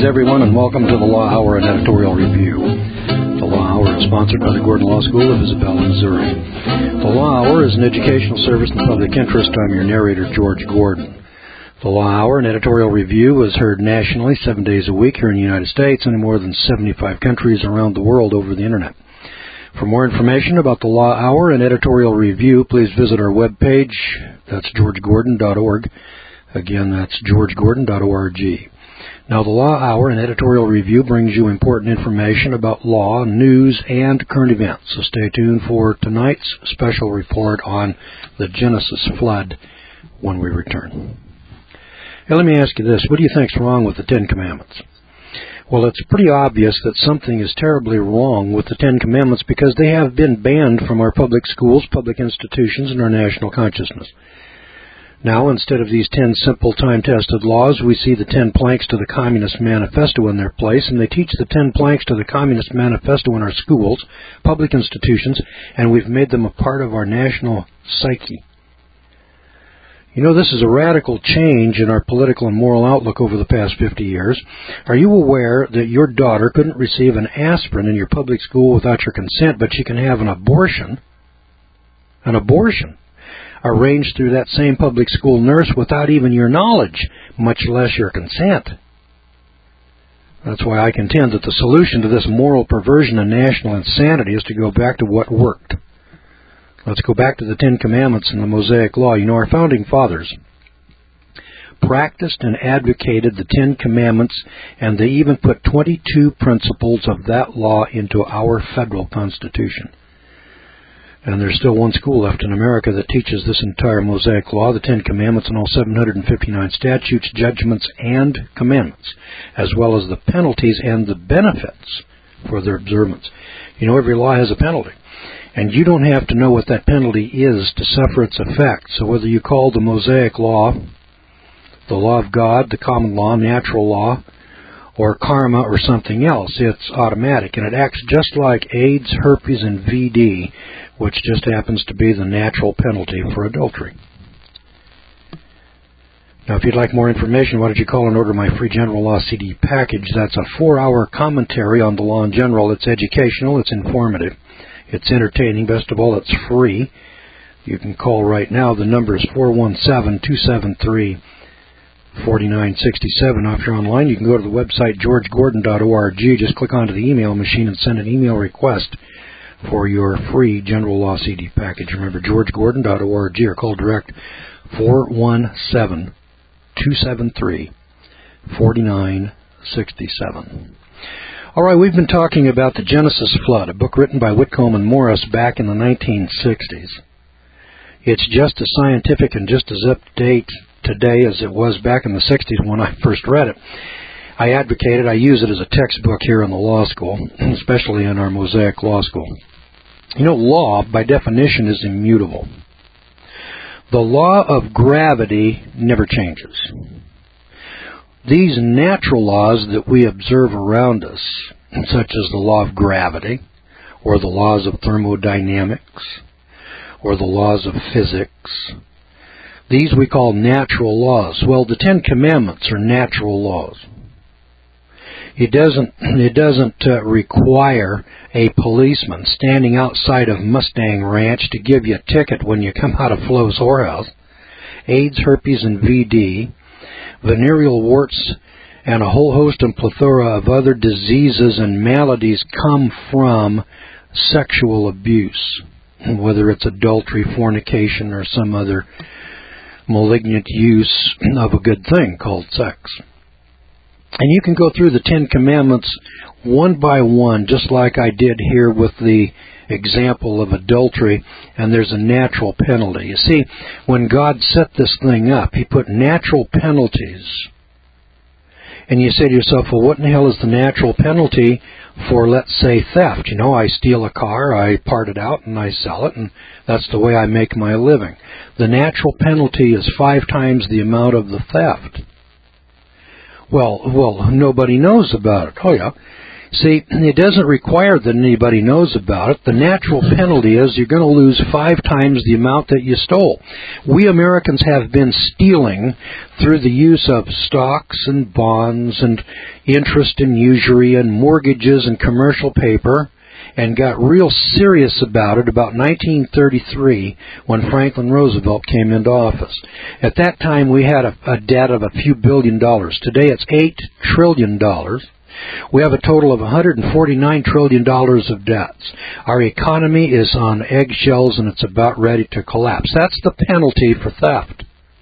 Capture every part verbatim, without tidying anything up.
everyone, and welcome to the Law Hour and Editorial Review. The Law Hour is sponsored by the Gordon Law School of Isabella, Missouri. The Law Hour is an educational service in the public interest. I'm your narrator, George Gordon. The Law Hour and Editorial Review is heard nationally seven days a week here in the United States and in more than seventy-five countries around the world over the Internet. For more information about the Law Hour and Editorial Review, please visit our webpage. That's george gordon dot org. Again, that's george gordon dot org. Now, the Law Hour and Editorial Review brings you important information about law, news, and current events. So stay tuned for tonight's special report on the Genesis flood when we return. Now, let me ask you this. What do you think's wrong with the Ten Commandments? Well, it's pretty obvious that something is terribly wrong with the Ten Commandments because they have been banned from our public schools, public institutions, and our national consciousness. Now, instead of these ten simple time-tested laws, we see the ten planks to the Communist Manifesto in their place, and they teach the ten planks to the Communist Manifesto in our schools, public institutions, and we've made them a part of our national psyche. You know, this is a radical change in our political and moral outlook over the past fifty years. Are you aware that your daughter couldn't receive an aspirin in your public school without your consent, but she can have an abortion? An abortion? Arranged through that same public school nurse without even your knowledge, much less your consent. That's why I contend that the solution to this moral perversion and national insanity is to go back to what worked. Let's go back to the Ten Commandments and the Mosaic Law. You know, our founding fathers practiced and advocated the Ten Commandments, and they even put twenty-two principles of that law into our federal Constitution. And there's still one school left in America that teaches this entire Mosaic Law, the Ten Commandments, and all seven hundred fifty-nine statutes, judgments, and commandments, as well as the penalties and the benefits for their observance. You know, every law has a penalty, and you don't have to know what that penalty is to suffer its effect. So whether you call the Mosaic Law the law of God, the common law, natural law, or karma, or something else, it's automatic, and it acts just like AIDS, herpes, and V D, which just happens to be the natural penalty for adultery. Now, if you'd like more information, why don't you call and order my free general law C D package? That's a four-hour commentary on the law in general. It's educational, it's informative, it's entertaining. Best of all, it's free. You can call right now. The number is four one seven, two seven three, four nine six seven. Now, if you're online, you can go to the website george gordon dot org. Just click onto the email machine and send an email request for your free general law C D package. Remember, george gordon dot org, or call direct four one seven, two seven three, four nine six seven. All right, we've been talking about the Genesis flood, a book written by Whitcomb and Morris back in the nineteen sixties. It's just as scientific and just as up to date today as it was back in the sixties when I first read it. I advocate it. I use it as a textbook here in the law school, especially in our Mosaic Law School. You know, law, by definition, is immutable. The law of gravity never changes. These natural laws that we observe around us, such as the law of gravity, or the laws of thermodynamics, or the laws of physics, these we call natural laws. Well, the Ten Commandments are natural laws. It doesn't, it doesn't uh, require a policeman standing outside of Mustang Ranch to give you a ticket when you come out of Flo's whorehouse. AIDS, herpes, and V D, venereal warts, and a whole host and plethora of other diseases and maladies come from sexual abuse, whether it's adultery, fornication, or some other malignant use of a good thing called sex. And you can go through the Ten Commandments one by one, just like I did here with the example of adultery, and there's a natural penalty. You see, when God set this thing up, He put natural penalties. And you say to yourself, well, what in the hell is the natural penalty for, let's say, theft? You know, I steal a car, I part it out, and I sell it, and that's the way I make my living. The natural penalty is five times the amount of the theft. Well, well, nobody knows about it. Oh, yeah. See, it doesn't require that anybody knows about it. The natural penalty is you're going to lose five times the amount that you stole. We Americans have been stealing through the use of stocks and bonds and interest and usury and mortgages and commercial paper, and got real serious about it about nineteen thirty-three when Franklin Roosevelt came into office. At that time, we had a, a debt of a few billion dollars. Today, it's eight trillion dollars. We have a total of one hundred forty-nine trillion dollars of debts. Our economy is on eggshells and it's about ready to collapse. That's the penalty for theft.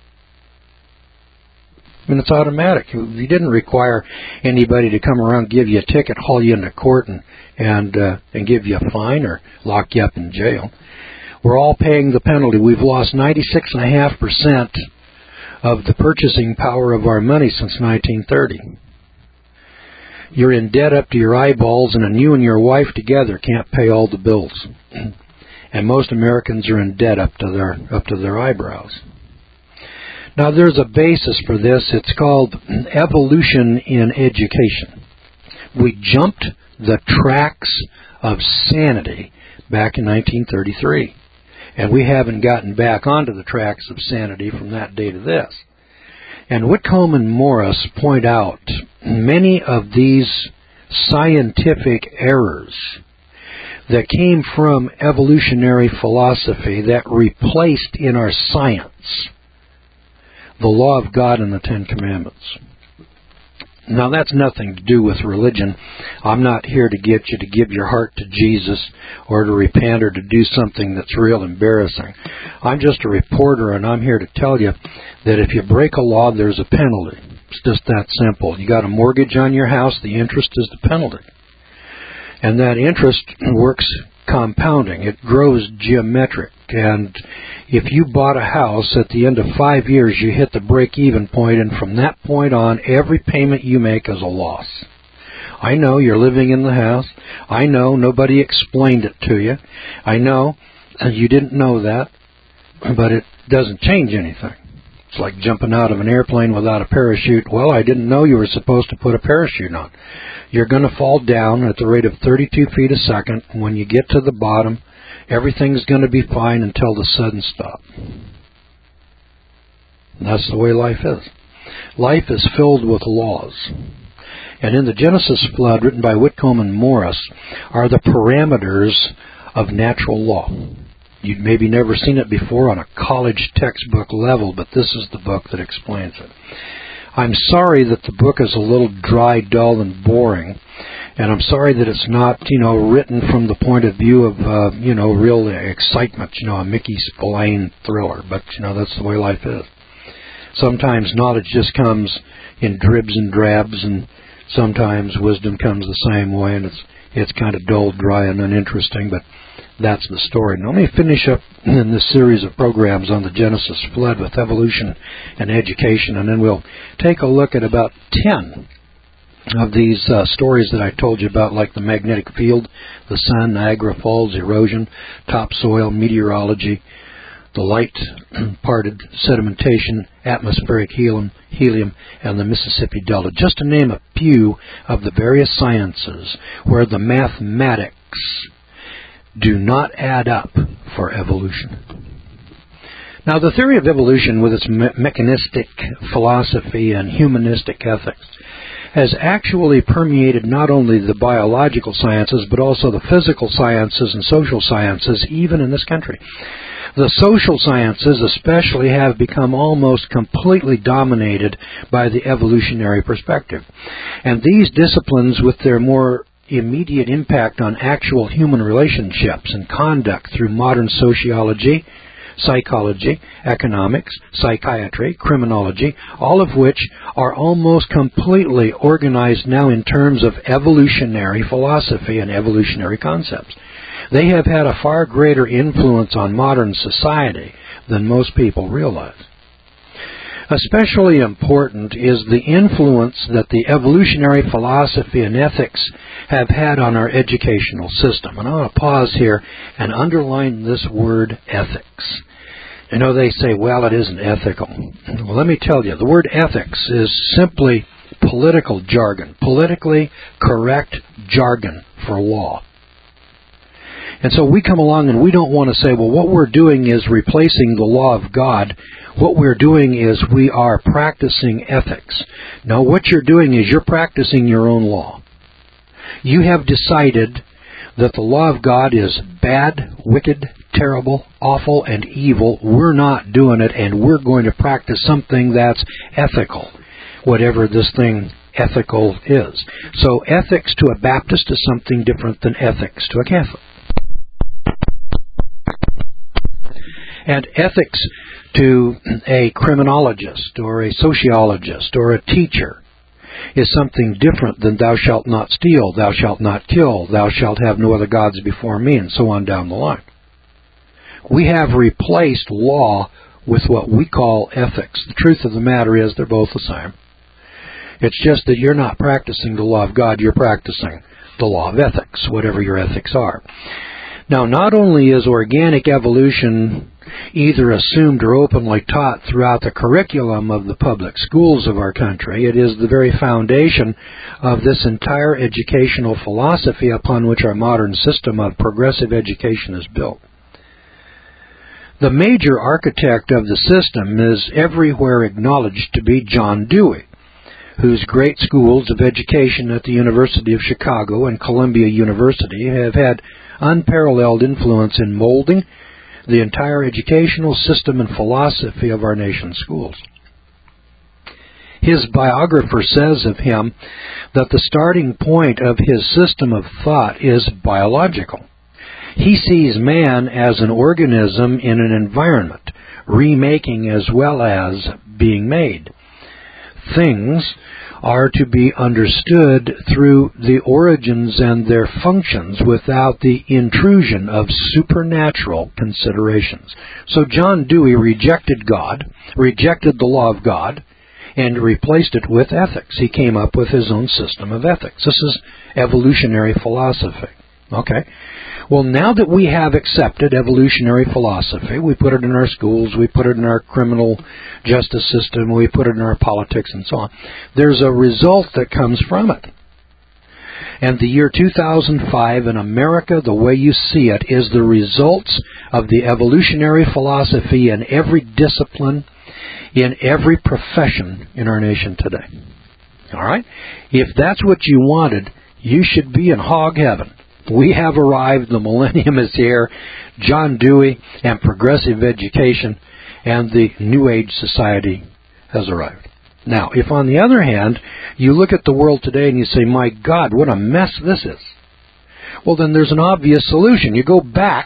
I mean, it's automatic. You didn't require anybody to come around, give you a ticket, haul you into court, and and, uh, and give you a fine or lock you up in jail. We're all paying the penalty. We've lost ninety-six point five percent of the purchasing power of our money since nineteen thirty. You're in debt up to your eyeballs, and you and your wife together can't pay all the bills. And most Americans are in debt up to their up to their eyebrows. Now, there's a basis for this. It's called evolution in education. We jumped the tracks of sanity back in nineteen thirty-three, and we haven't gotten back onto the tracks of sanity from that day to this. And Whitcomb and Morris point out many of these scientific errors that came from evolutionary philosophy that replaced in our science the law of God and the Ten Commandments. Now, that's nothing to do with religion. I'm not here to get you to give your heart to Jesus or to repent or to do something that's real embarrassing. I'm just a reporter, and I'm here to tell you that if you break a law, there's a penalty. It's just that simple. You got a mortgage on your house, the interest is the penalty. And that interest works compounding. It grows geometric. And if you bought a house, at the end of five years, you hit the break-even point, and from that point on, every payment you make is a loss. I know you're living in the house. I know nobody explained it to you. I know you didn't know that, but it doesn't change anything. It's like jumping out of an airplane without a parachute. Well, I didn't know you were supposed to put a parachute on. You're going to fall down at the rate of thirty-two feet a second. And when you get to the bottom, everything's going to be fine until the sudden stop. And that's the way life is. Life is filled with laws. And in the Genesis flood, written by Whitcomb and Morris, are the parameters of natural law. You've maybe never seen it before on a college textbook level, but this is the book that explains it. I'm sorry that the book is a little dry, dull, and boring, and I'm sorry that it's not, you know, written from the point of view of, uh, you know, real excitement, you know, a Mickey Spillane thriller, but, you know, that's the way life is. Sometimes knowledge just comes in dribs and drabs, and sometimes wisdom comes the same way, and it's it's kind of dull, dry, and uninteresting, but that's the story. Now, let me finish up in this series of programs on the Genesis flood with evolution and education, and then we'll take a look at about ten of these uh, stories that I told you about, like the magnetic field, the sun, Niagara Falls, erosion, topsoil, meteorology, the light-parted sedimentation, atmospheric helium, helium, and the Mississippi Delta, just to name a few of the various sciences where the mathematics do not add up for evolution. Now, the theory of evolution, with its me- mechanistic philosophy and humanistic ethics, has actually permeated not only the biological sciences, but also the physical sciences and social sciences, even in this country. The social sciences especially have become almost completely dominated by the evolutionary perspective. And these disciplines, with their more immediate impact on actual human relationships and conduct through modern sociology, psychology, economics, psychiatry, criminology, all of which are almost completely organized now in terms of evolutionary philosophy and evolutionary concepts. They have had a far greater influence on modern society than most people realize. Especially important is the influence that the evolutionary philosophy and ethics have had on our educational system. And I want to pause here and underline this word ethics. You know, they say, well, it isn't ethical. Well, let me tell you, the word ethics is simply political jargon, politically correct jargon for law. And so we come along and we don't want to say, well, what we're doing is replacing the law of God. What we're doing is we are practicing ethics. Now, what you're doing is you're practicing your own law. You have decided that the law of God is bad, wicked, terrible, awful, and evil. We're not doing it, and we're going to practice something that's ethical, whatever this thing ethical is. So ethics to a Baptist is something different than ethics to a Catholic. And ethics to a criminologist or a sociologist or a teacher is something different than thou shalt not steal, thou shalt not kill, thou shalt have no other gods before me, and so on down the line. We have replaced law with what we call ethics. The truth of the matter is they're both the same. It's just that you're not practicing the law of God, you're practicing the law of ethics, whatever your ethics are. Now, not only is organic evolution either assumed or openly taught throughout the curriculum of the public schools of our country, it is the very foundation of this entire educational philosophy upon which our modern system of progressive education is built. The major architect of the system is everywhere acknowledged to be John Dewey, whose great schools of education at the University of Chicago and Columbia University have had unparalleled influence in molding the entire educational system and philosophy of our nation's schools. His biographer says of him that the starting point of his system of thought is biological. He sees man as an organism in an environment, remaking as well as being made. Things are to be understood through the origins and their functions without the intrusion of supernatural considerations. So John Dewey rejected God, rejected the law of God, and replaced it with ethics. He came up with his own system of ethics. This is evolutionary philosophy. Okay? Well, now that we have accepted evolutionary philosophy, we put it in our schools, we put it in our criminal justice system, we put it in our politics and so on, there's a result that comes from it. And the year two thousand five in America, the way you see it, is the results of the evolutionary philosophy in every discipline, in every profession in our nation today. All right? If that's what you wanted, you should be in hog heaven. We have arrived. The millennium is here. John Dewey and progressive education and the New Age society has arrived. Now, if on the other hand, you look at the world today and you say, my God, what a mess this is. Well, then there's an obvious solution. You go back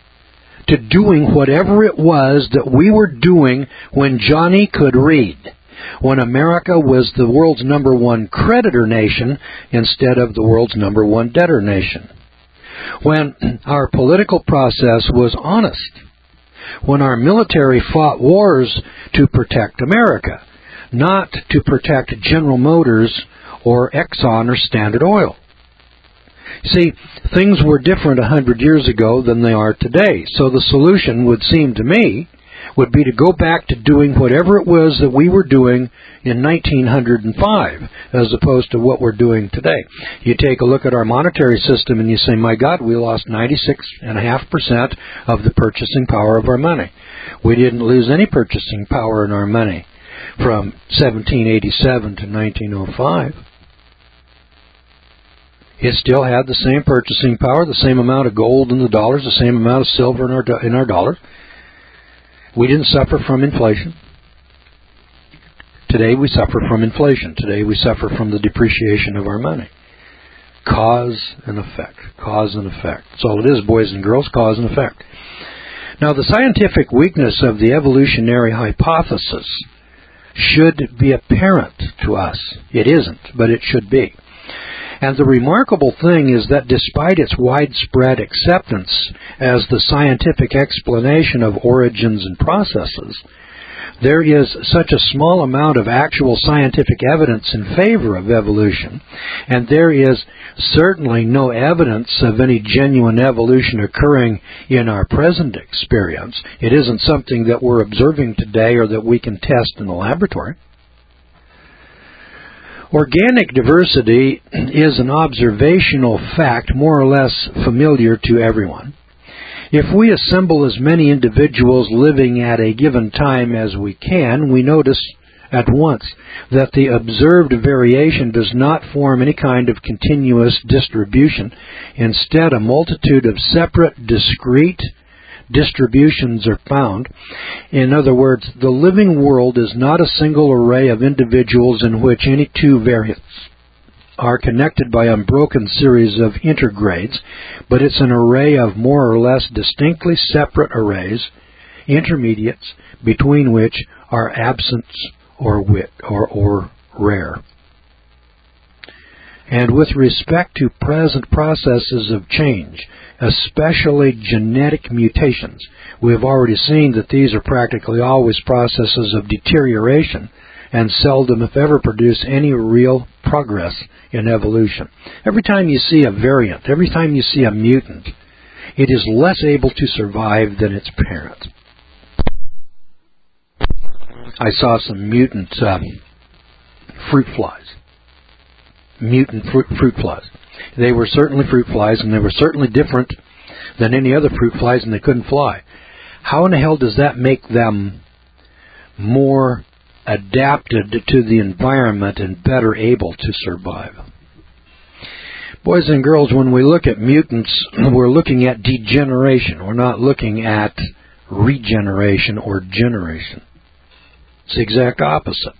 to doing whatever it was that we were doing when Johnny could read, when America was the world's number one creditor nation instead of the world's number one debtor nation. When our political process was honest, when our military fought wars to protect America, not to protect General Motors or Exxon or Standard Oil. See, things were different a hundred years ago than they are today, so the solution would seem to me would be to go back to doing whatever it was that we were doing in nineteen oh five, as opposed to what we're doing today. You take a look at our monetary system and you say, my God, we lost ninety-six point five percent of the purchasing power of our money. We didn't lose any purchasing power in our money from seventeen eighty-seven to nineteen oh five. It still had the same purchasing power, the same amount of gold in the dollars, the same amount of silver in our, in our dollars. We didn't suffer from inflation. Today we suffer from inflation. Today we suffer from the depreciation of our money. Cause and effect. Cause and effect. That's all it is, boys and girls, cause and effect. Now, the scientific weakness of the evolutionary hypothesis should be apparent to us. It isn't, but it should be. And the remarkable thing is that despite its widespread acceptance as the scientific explanation of origins and processes, there is such a small amount of actual scientific evidence in favor of evolution, and there is certainly no evidence of any genuine evolution occurring in our present experience. It isn't something that we're observing today or that we can test in the laboratory. Organic diversity is an observational fact more or less familiar to everyone. If we assemble as many individuals living at a given time as we can, we notice at once that the observed variation does not form any kind of continuous distribution. Instead, a multitude of separate, discrete distributions are found. In other words, the living world is not a single array of individuals in which any two variants are connected by unbroken series of intergrades, but it's an array of more or less distinctly separate arrays, intermediates, between which are absence or wit or, or rare. And with respect to present processes of change, especially genetic mutations, we have already seen that these are practically always processes of deterioration and seldom, if ever, produce any real progress in evolution. Every time you see a variant, every time you see a mutant, it is less able to survive than its parent. I saw some mutant uh, fruit flies. Mutant fruit, fruit flies. They were certainly fruit flies, and they were certainly different than any other fruit flies, and they couldn't fly. How in the hell does that make them more adapted to the environment and better able to survive? Boys and girls, when we look at mutants, we're looking at degeneration. We're not looking at regeneration or generation. It's the exact opposite.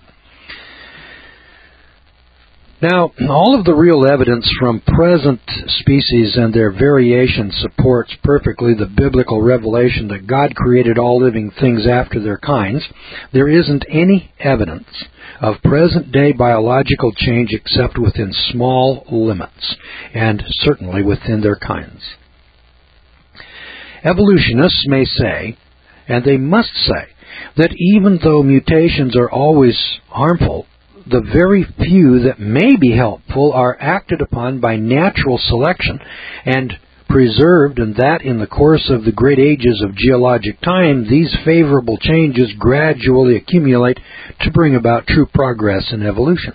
Now, all of the real evidence from present species and their variation supports perfectly the biblical revelation that God created all living things after their kinds. There isn't any evidence of present-day biological change except within small limits, and certainly within their kinds. Evolutionists may say, and they must say, that even though mutations are always harmful, the very few that may be helpful are acted upon by natural selection and preserved, and that in the course of the great ages of geologic time, these favorable changes gradually accumulate to bring about true progress in evolution.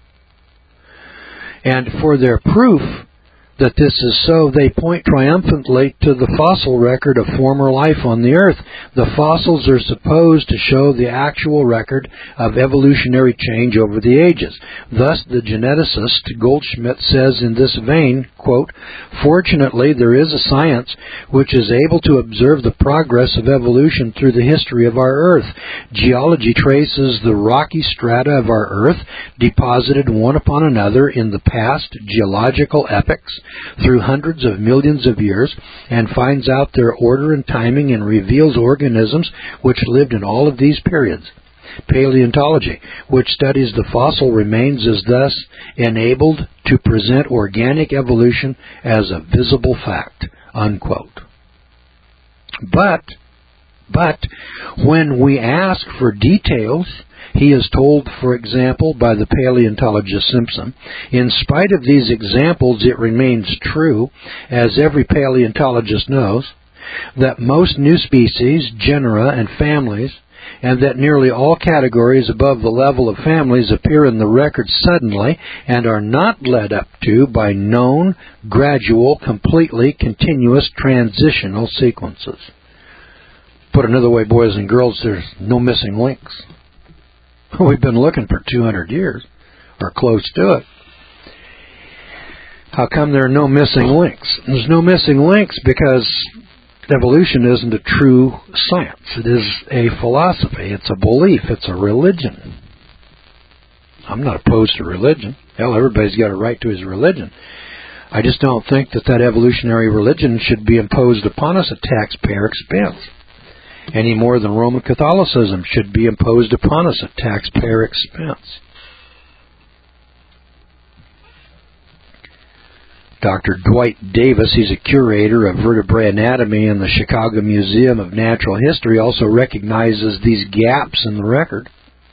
And for their proof that this is so, they point triumphantly to the fossil record of former life on the earth. The fossils are supposed to show the actual record of evolutionary change over the ages. Thus, the geneticist Goldschmidt says in this vein, quote, "Fortunately, there is a science which is able to observe the progress of evolution through the history of our earth. Geology traces the rocky strata of our earth, deposited one upon another in the past geological epochs, through hundreds of millions of years, and finds out their order and timing and reveals organisms which lived in all of these periods. Paleontology, which studies the fossil remains, is thus enabled to present organic evolution as a visible fact." Unquote. But, but, when we ask for details, he is told, for example, by the paleontologist Simpson, in spite of these examples, it remains true, as every paleontologist knows, that most new species, genera, and families, and that nearly all categories above the level of families appear in the record suddenly and are not led up to by known, gradual, completely continuous transitional sequences. Put another way, boys and girls, there's no missing links. We've been looking for two hundred years, or close to it. How come there are no missing links? There's no missing links because evolution isn't a true science. It is a philosophy. It's a belief. It's a religion. I'm not opposed to religion. Hell, everybody's got a right to his religion. I just don't think that that evolutionary religion should be imposed upon us at taxpayer expense, any more than Roman Catholicism should be imposed upon us at taxpayer expense. Doctor Dwight Davis, he's a curator of vertebrate anatomy in the Chicago Museum of Natural History, also recognizes these gaps in the record.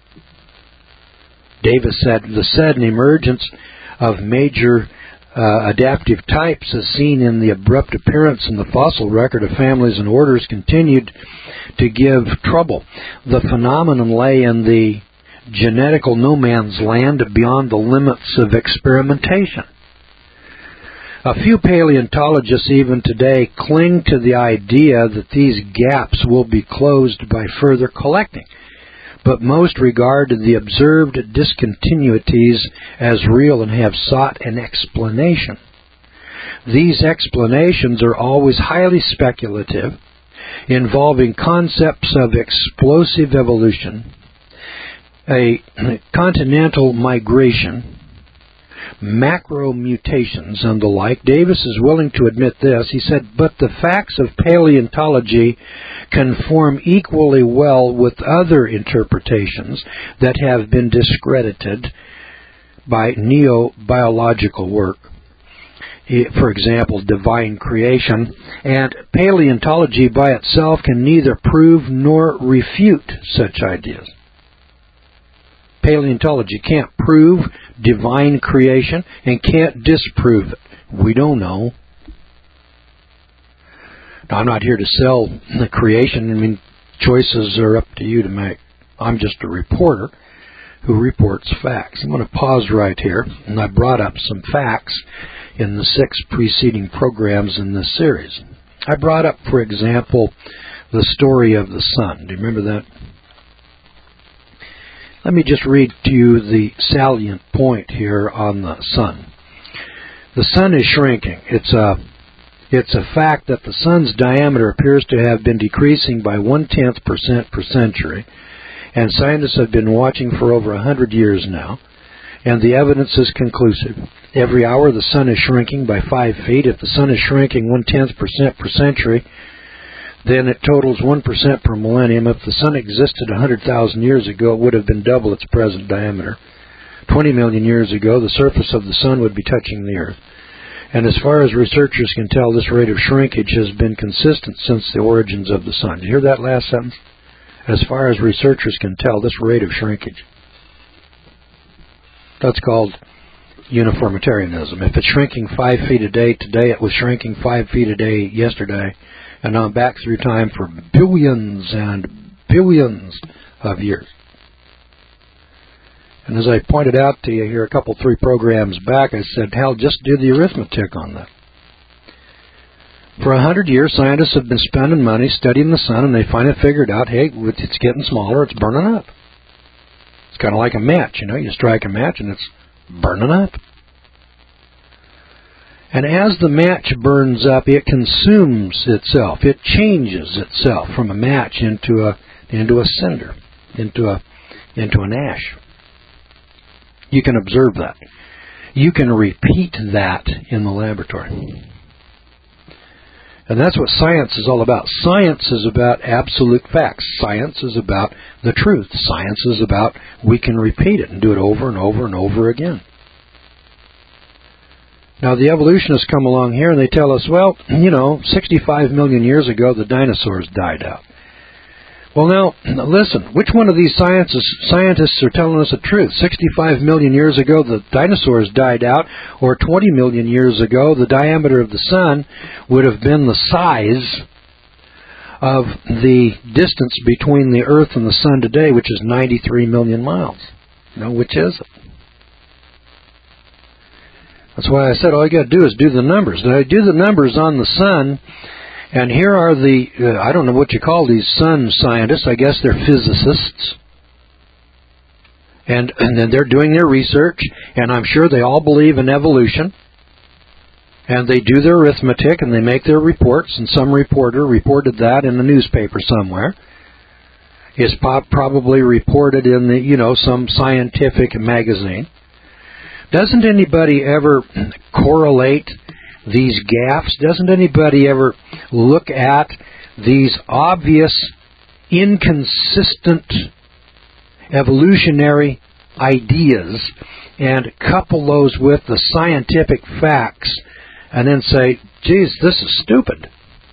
Davis said the sudden emergence of major Uh, adaptive types, as seen in the abrupt appearance in the fossil record of families and orders, continued to give trouble. The phenomenon lay in the genetical no man's land beyond the limits of experimentation. A few paleontologists even today cling to the idea that these gaps will be closed by further collecting, but most regard the observed discontinuities as real and have sought an explanation. These explanations are always highly speculative, involving concepts of explosive evolution, a continental migration, macro-mutations, and the like. Davis is willing to admit this. He said, but the facts of paleontology conform equally well with other interpretations that have been discredited by neo-biological work. For example, divine creation, and paleontology by itself can neither prove nor refute such ideas. Paleontology can't prove divine creation and can't disprove it. We don't know. Now, I'm not here to sell the creation. I mean, choices are up to you to make. I'm just a reporter who reports facts. I'm going to pause right here, and I brought up some facts in the six preceding programs in this series. I brought up, for example, the story of the sun. Do you remember that? Let me just read to you the salient point here on the sun. The sun is shrinking. It's a, it's a fact that the sun's diameter appears to have been decreasing by one-tenth percent per century, and scientists have been watching for over a hundred years now, and the evidence is conclusive. Every hour the sun is shrinking by five feet. If the sun is shrinking one-tenth percent per century, then it totals one percent per millennium. If the sun existed one hundred thousand years ago, it would have been double its present diameter. twenty million years ago, the surface of the sun would be touching the earth. And as far as researchers can tell, this rate of shrinkage has been consistent since the origins of the sun. Did you hear that last sentence? As far as researchers can tell, this rate of shrinkage. That's called uniformitarianism. If it's shrinking five feet a day today, it was shrinking five feet a day yesterday, and now back through time for billions and billions of years. And as I pointed out to you here a couple, three programs back, I said, hell, just do the arithmetic on that. For a hundred years, scientists have been spending money studying the sun, and they finally figured out, hey, it's getting smaller, it's burning up. It's kind of like a match, you know, you strike a match and it's burning up. And as the match burns up, it consumes itself. It changes itself from a match into a into a cinder, into a into an ash. You can observe that. You can repeat that in the laboratory. And that's what science is all about. Science is about absolute facts. Science is about the truth. Science is about we can repeat it and do it over and over and over again. Now, the evolutionists come along here and they tell us, well, you know, sixty-five million years ago, the dinosaurs died out. Well, now, listen, which one of these scientists, scientists are telling us the truth? sixty-five million years ago, the dinosaurs died out, or twenty million years ago, the diameter of the sun would have been the size of the distance between the Earth and the sun today, which is ninety-three million miles. You know, which is it? That's why I said all you got to do is do the numbers. Now, I do the numbers on the sun, and here are the, uh, I don't know what you call these sun scientists. I guess they're physicists. And, and then they're doing their research, and I'm sure they all believe in evolution. And they do their arithmetic, and they make their reports, and some reporter reported that in the newspaper somewhere. It's probably reported in the, you know, some scientific magazine. Doesn't anybody ever correlate these gaps? Doesn't anybody ever look at these obvious, inconsistent evolutionary ideas and couple those with the scientific facts and then say, geez, this is stupid?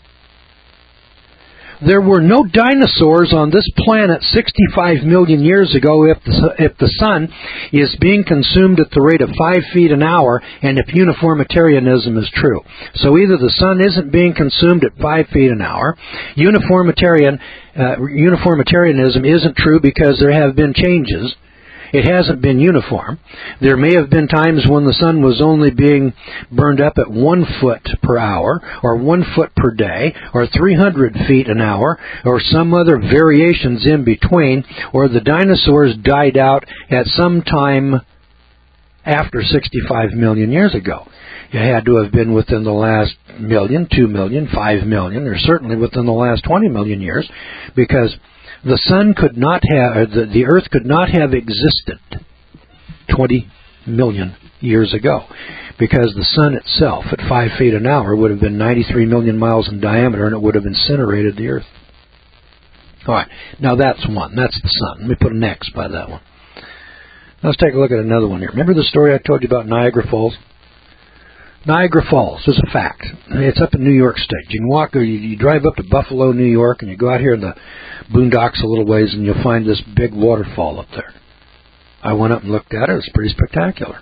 There were no dinosaurs on this planet sixty-five million years ago if the, if the sun is being consumed at the rate of five feet an hour and if uniformitarianism is true. So either the sun isn't being consumed at five feet an hour, uniformitarian, uh, uniformitarianism isn't true because there have been changes, It hasn't been uniform. There may have been times when the sun was only being burned up at one foot per hour, or one foot per day, or three hundred feet an hour, or some other variations in between, or the dinosaurs died out at some time after sixty-five million years ago. It had to have been within the last million, two million, five million, or certainly within the last twenty million years, because the sun could not have, or the, the earth could not have existed twenty million years ago, because the sun itself at five feet an hour would have been ninety-three million miles in diameter, and it would have incinerated the earth. All right, now that's one. That's the sun. Let me put an X by that one. Let's take a look at another one here. Remember the story I told you about Niagara Falls? Niagara Falls is a fact. It's up in New York State. You can walk, or you, you drive up to Buffalo, New York, and you go out here in the boondocks a little ways, and you'll find this big waterfall up there. I went up and looked at it. It's pretty spectacular.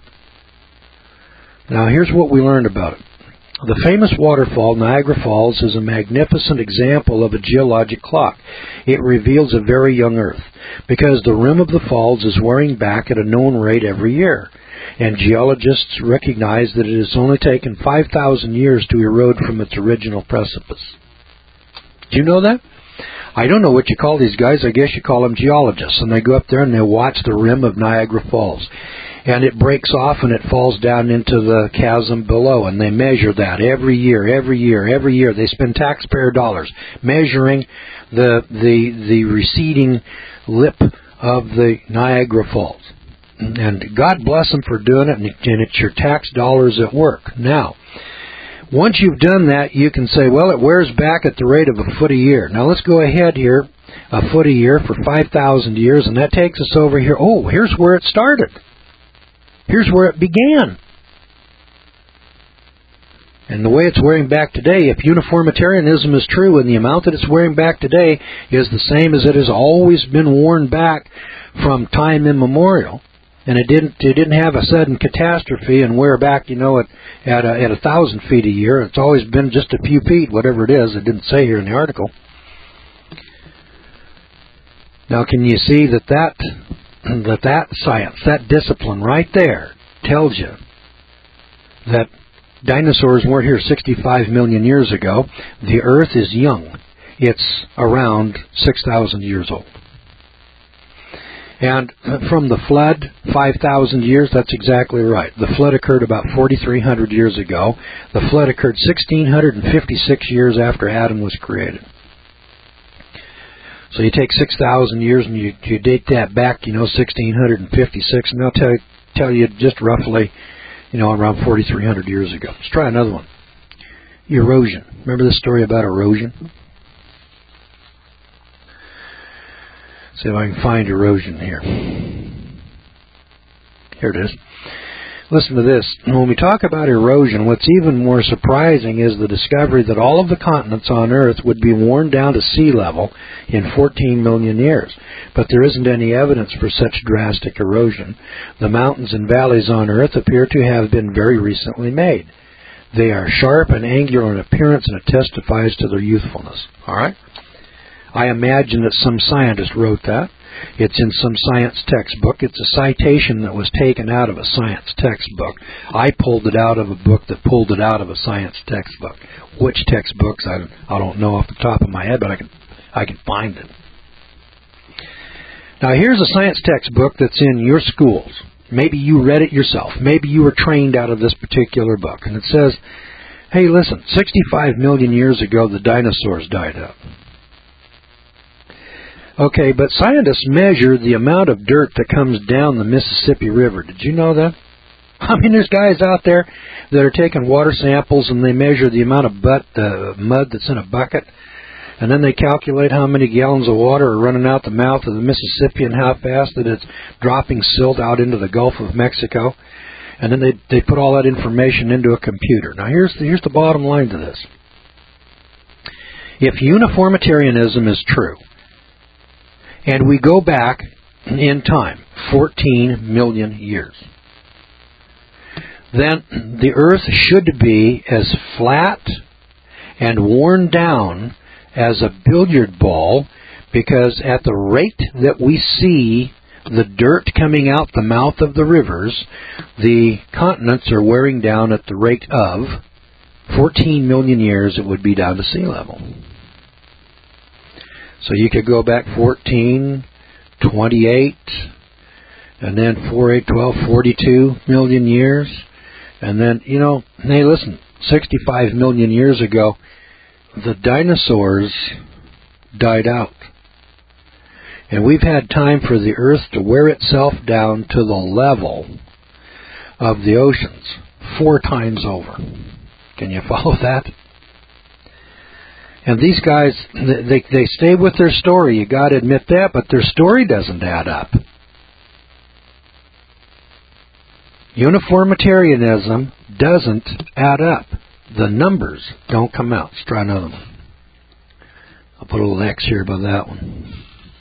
Now, here's what we learned about it. The famous waterfall, Niagara Falls, is a magnificent example of a geologic clock. It reveals a very young Earth, because the rim of the falls is wearing back at a known rate every year. And geologists recognize that it has only taken five thousand years to erode from its original precipice. Do you know that? I don't know what you call these guys. I guess you call them geologists. And they go up there and they watch the rim of Niagara Falls. And it breaks off and it falls down into the chasm below. And they measure that every year, every year, every year. They spend taxpayer dollars measuring the the the receding lip of the Niagara Falls. And God bless them for doing it, and it's your tax dollars at work. Now, once you've done that, you can say, well, it wears back at the rate of a foot a year. Now, let's go ahead here, a foot a year for five thousand years, and that takes us over here. Oh, here's where it started. Here's where it began. And the way it's wearing back today, if uniformitarianism is true and the amount that it's wearing back today is the same as it has always been worn back from time immemorial, and it didn't it didn't have a sudden catastrophe and wear back, you know, at at a, at a thousand feet a year. It's always been just a few feet, whatever it is. It didn't say here in the article. Now, can you see that that that that science, that discipline right there, tells you that dinosaurs weren't here sixty-five million years ago. The Earth is young. It's around six thousand years old. And from the flood, five thousand years, that's exactly right. The flood occurred about forty-three hundred years ago. The flood occurred one thousand six hundred fifty-six years after Adam was created. So you take six thousand years and you, you date that back, you know, one thousand six hundred fifty-six, and they'll tell, tell you just roughly, you know, around forty-three hundred years ago. Let's try another one. Erosion. Remember this story about erosion? See if I can find erosion here. Here it is. Listen to this. When we talk about erosion, what's even more surprising is the discovery that all of the continents on Earth would be worn down to sea level in fourteen million years. But there isn't any evidence for such drastic erosion. The mountains and valleys on Earth appear to have been very recently made. They are sharp and angular in appearance, and it testifies to their youthfulness. All right? I imagine that some scientist wrote that. It's in some science textbook. It's a citation that was taken out of a science textbook. I pulled it out of a book that pulled it out of a science textbook. Which textbooks, I, I don't know off the top of my head, but I can, I can find it. Now, here's a science textbook that's in your schools. Maybe you read it yourself. Maybe you were trained out of this particular book. And it says, hey, listen, sixty-five million years ago, the dinosaurs died out. Okay, but scientists measure the amount of dirt that comes down the Mississippi River. Did you know that? I mean, there's guys out there that are taking water samples and they measure the amount of butt, uh, mud that's in a bucket, and then they calculate how many gallons of water are running out the mouth of the Mississippi and how fast that it's dropping silt out into the Gulf of Mexico, and then they they put all that information into a computer. Now, here's the, here's the bottom line to this. If uniformitarianism is true, and we go back in time, fourteen million years, then the Earth should be as flat and worn down as a billiard ball, because at the rate that we see the dirt coming out the mouth of the rivers, the continents are wearing down at the rate of fourteen million years, it would be down to sea level. So you could go back fourteen, twenty-eight, and then four, eight, twelve, forty-two million years. And then, you know, hey, listen, sixty-five million years ago, the dinosaurs died out. And we've had time for the Earth to wear itself down to the level of the oceans four times over. Can you follow that? And these guys, they they stay with their story. You got to admit that, but their story doesn't add up. Uniformitarianism doesn't add up. The numbers don't come out. Let's try another one. I'll put a little X here above that one.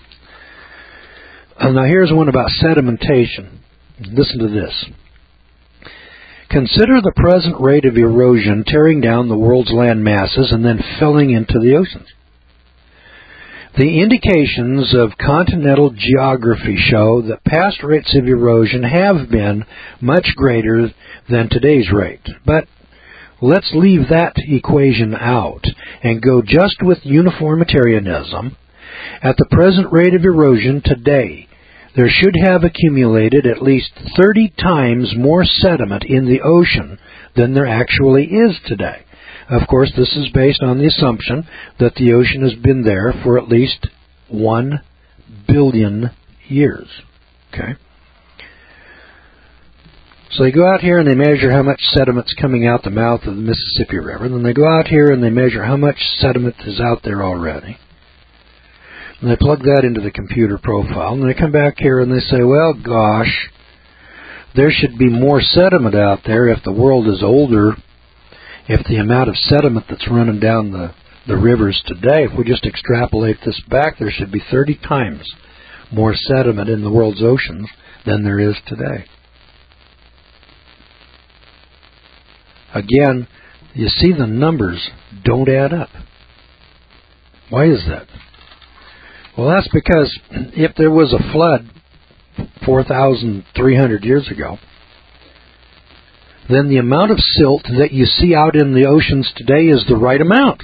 Uh, now here's one about sedimentation. Listen to this. Consider the present rate of erosion tearing down the world's land masses and then filling into the oceans. The indications of continental geography show that past rates of erosion have been much greater than today's rate. But let's leave that equation out and go just with uniformitarianism. At the present rate of erosion today, there should have accumulated at least thirty times more sediment in the ocean than there actually is today. Of course, this is based on the assumption that the ocean has been there for at least one billion years. Okay? So they go out here and they measure how much sediment's coming out the mouth of the Mississippi River. Then they go out here and they measure how much sediment is out there already. And they plug that into the computer profile. And they come back here and they say, well, gosh, there should be more sediment out there if the world is older, if the amount of sediment that's running down the, the rivers today, if we just extrapolate this back, there should be thirty times more sediment in the world's oceans than there is today. Again, you see the numbers don't add up. Why is that? Well, that's because if there was a flood four thousand three hundred years ago, then the amount of silt that you see out in the oceans today is the right amount.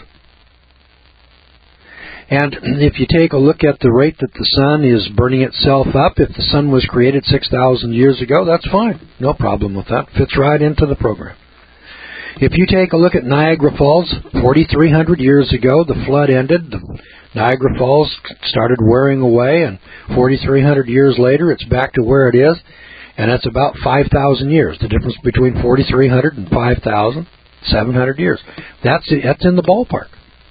And if you take a look at the rate that the sun is burning itself up, if the sun was created six thousand years ago, that's fine. No problem with that. Fits right into the program. If you take a look at Niagara Falls, forty-three hundred years ago, the flood ended. The Niagara Falls started wearing away, and forty-three hundred years later, it's back to where it is, and that's about five thousand years. The difference between forty-three hundred and five thousand, seven hundred years. That's that's in the ballpark.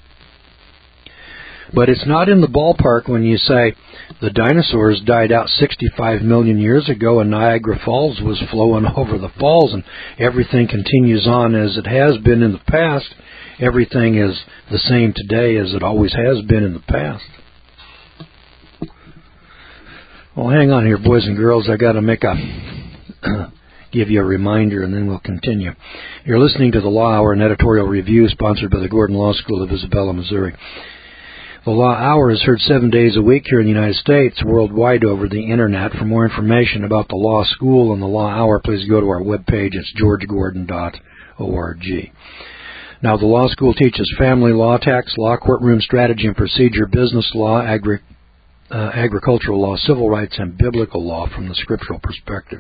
But it's not in the ballpark when you say the dinosaurs died out sixty-five million years ago and Niagara Falls was flowing over the falls and everything continues on as it has been in the past. Everything is the same today as it always has been in the past. Well, hang on here, boys and girls. I got to make a give you a reminder, and then we'll continue. You're listening to the Law Hour, an editorial review sponsored by the Gordon Law School of Isabella, Missouri. The Law Hour is heard seven days a week here in the United States, worldwide over the Internet. For more information about the Law School and the Law Hour, please go to our webpage. It's george gordon dot org. Now, the Law School teaches family law, tax law, courtroom strategy and procedure, business law, agri- uh, agricultural law, civil rights, and biblical law from the scriptural perspective.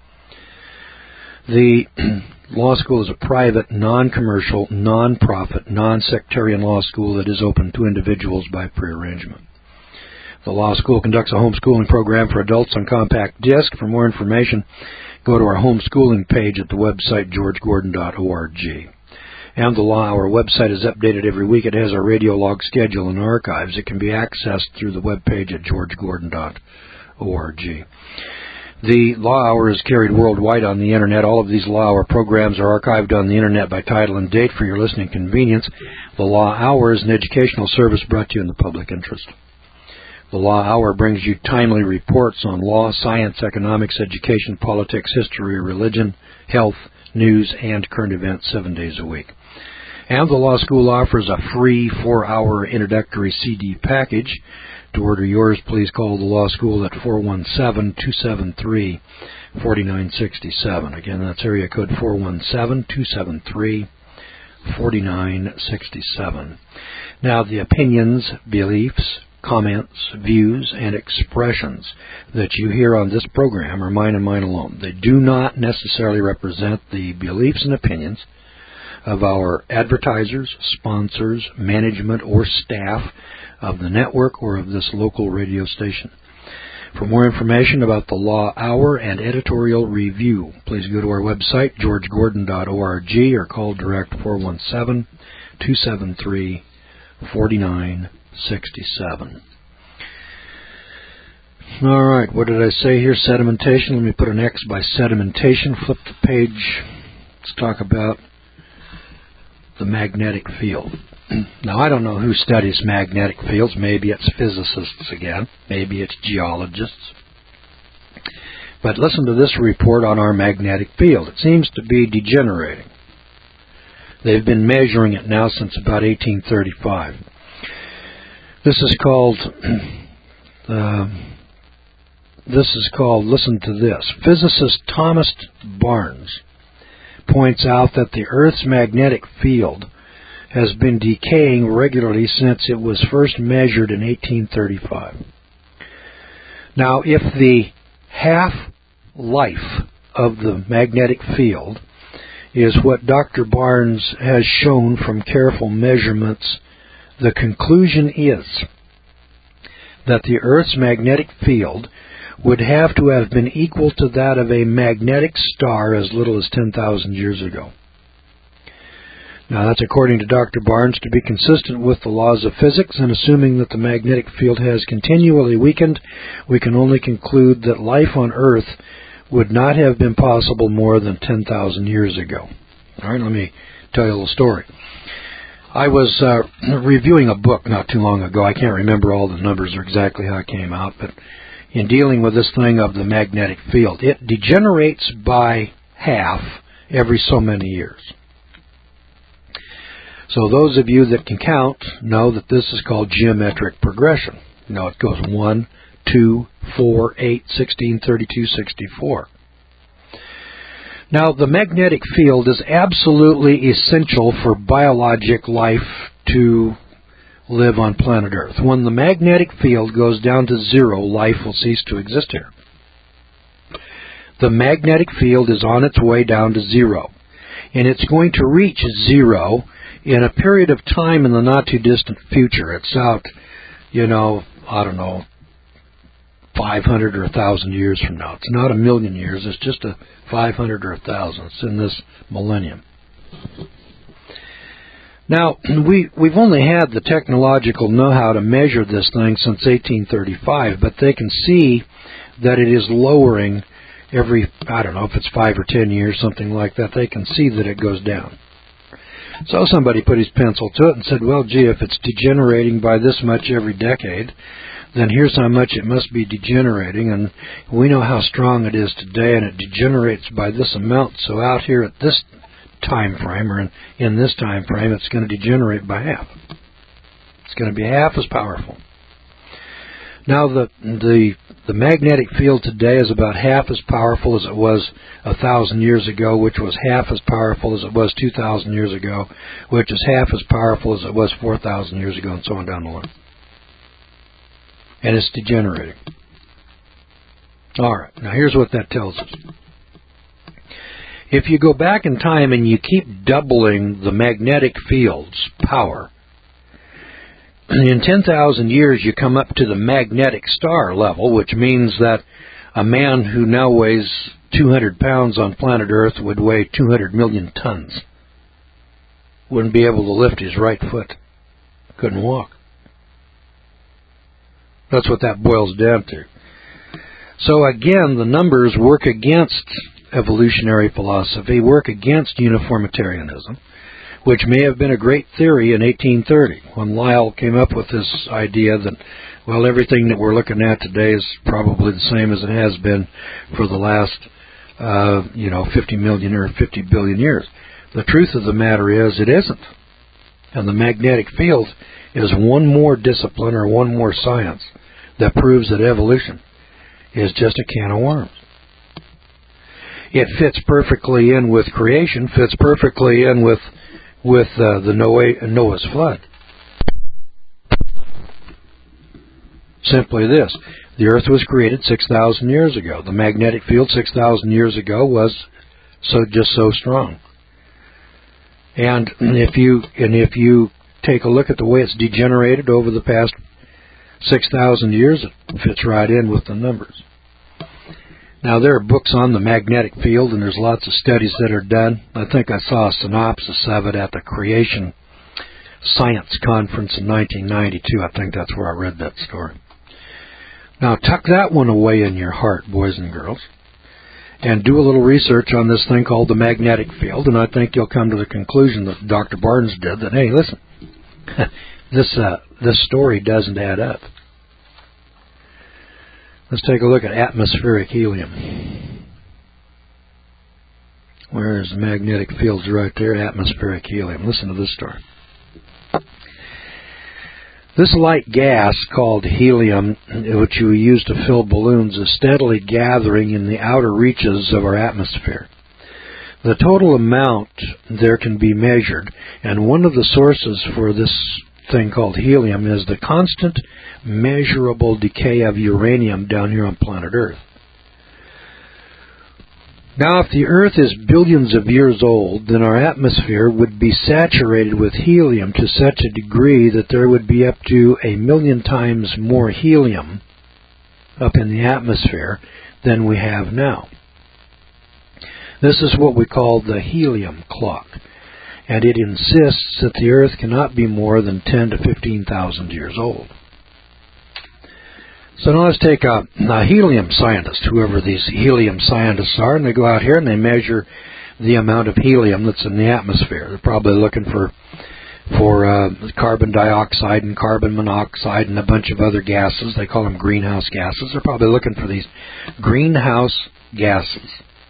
The law school is a private, non-commercial, non-profit, non-sectarian law school that is open to individuals by prearrangement. The law school conducts a homeschooling program for adults on compact disc. For more information, go to our homeschooling page at the website george gordon dot org. And the Law Hour website is updated every week. It has our radio log schedule and archives. It can be accessed through the webpage at george gordon dot org. The Law Hour is carried worldwide on the Internet. All of these Law Hour programs are archived on the Internet by title and date for your listening convenience. The Law Hour is an educational service brought to you in the public interest. The Law Hour brings you timely reports on law, science, economics, education, politics, history, religion, health, news, and current events seven days a week. And the Law School offers a free four-hour introductory C D package To order yours, please call the law school at four one seven, two seven three, four nine six seven. Again, that's area code four one seven, two seven three, four nine six seven. Now, the opinions, beliefs, comments, views, and expressions that you hear on this program are mine and mine alone. They do not necessarily represent the beliefs and opinions of our advertisers, sponsors, management, or staff of the network or of this local radio station. For more information about the Law Hour and editorial review, please go to our website, george gordon dot org, or call direct four one seven, two seven three, four nine six seven. All right, what did I say here? Sedimentation. Let me put an X by sedimentation. Flip the page. Let's talk about the magnetic field. Now, I don't know who studies magnetic fields. Maybe it's physicists again. Maybe it's geologists. But listen to this report on our magnetic field. It seems to be degenerating. They've been measuring it now since about eighteen thirty-five. This is called, uh, this is called, listen to this. Physicist Thomas Barnes points out that the Earth's magnetic field has been decaying regularly since it was first measured in eighteen thirty-five. Now, if the half-life of the magnetic field is what Doctor Barnes has shown from careful measurements, the conclusion is that the Earth's magnetic field would have to have been equal to that of a magnetic star as little as ten thousand years ago. Now, that's according to Doctor Barnes to be consistent with the laws of physics, and assuming that the magnetic field has continually weakened, we can only conclude that life on Earth would not have been possible more than ten thousand years ago. All right, let me tell you a little story. I was uh, reviewing a book not too long ago. I can't remember all the numbers or exactly how it came out, but in dealing with this thing of the magnetic field, it degenerates by half every so many years. So those of you that can count know that this is called geometric progression. You know, it goes one, two, four, eight, sixteen, thirty-two, sixty-four. Now, the magnetic field is absolutely essential for biologic life to live on planet Earth. When the magnetic field goes down to zero, life will cease to exist here. The magnetic field is on its way down to zero, and it's going to reach zero in a period of time in the not-too-distant future. It's out, you know, I don't know, five hundred or one thousand years from now. It's not a million years. It's just a five hundred or one thousand. It's in this millennium. Now, we, we've only had the technological know-how to measure this thing since eighteen thirty-five, but they can see that it is lowering every, I don't know, if it's five or ten years, something like that. They can see that it goes down. So somebody put his pencil to it and said, well, gee, if it's degenerating by this much every decade, then here's how much it must be degenerating, and we know how strong it is today, and it degenerates by this amount, so out here at this time frame, or in, in this time frame, it's going to degenerate by half. It's going to be half as powerful. Now, the the the magnetic field today is about half as powerful as it was a thousand years ago, which was half as powerful as it was two thousand years ago, which is half as powerful as it was four thousand years ago, and so on down the line. And it's degenerating. All right, now here's what that tells us. If you go back in time and you keep doubling the magnetic field's power, in ten thousand years you come up to the magnetic star level, which means that a man who now weighs two hundred pounds on planet Earth would weigh two hundred million tons. Wouldn't be able to lift his right foot. Couldn't walk. That's what that boils down to. So again, the numbers work against evolutionary philosophy, work against uniformitarianism, which may have been a great theory in eighteen thirty, when Lyell came up with this idea that, well, everything that we're looking at today is probably the same as it has been for the last, uh, you know, fifty million or fifty billion years. The truth of the matter is it isn't. And the magnetic field is one more discipline or one more science that proves that evolution is just a can of worms. It fits perfectly in with creation, fits perfectly in with with uh, the Noah, Noah's flood. Simply this: the Earth was created six thousand years ago. The magnetic field six thousand years ago was so just so strong. And if you and if you take a look at the way it's degenerated over the past six thousand years, it fits right in with the numbers. Now, there are books on the magnetic field, and there's lots of studies that are done. I think I saw a synopsis of it at the Creation Science Conference in nineteen ninety-two. I think that's where I read that story. Now, tuck that one away in your heart, boys and girls, and do a little research on this thing called the magnetic field, and I think you'll come to the conclusion that Doctor Barnes did, that, hey, listen, this uh, this story doesn't add up. Let's take a look at atmospheric helium. Where's the magnetic fields? Right there, atmospheric helium. Listen to this story. This light gas, called helium, which we use to fill balloons, is steadily gathering in the outer reaches of our atmosphere. The total amount there can be measured, and one of the sources for this thing called helium is the constant measurable decay of uranium down here on planet Earth. Now, if the Earth is billions of years old, then our atmosphere would be saturated with helium to such a degree that there would be up to a million times more helium up in the atmosphere than we have now. This is what we call the helium clock, and it insists that the Earth cannot be more than ten to fifteen thousand years old. So now let's take a, a helium scientist, whoever these helium scientists are, and they go out here and they measure the amount of helium that's in the atmosphere. They're probably looking for for uh, carbon dioxide and carbon monoxide and a bunch of other gases. They call them greenhouse gases. They're probably looking for these greenhouse gases.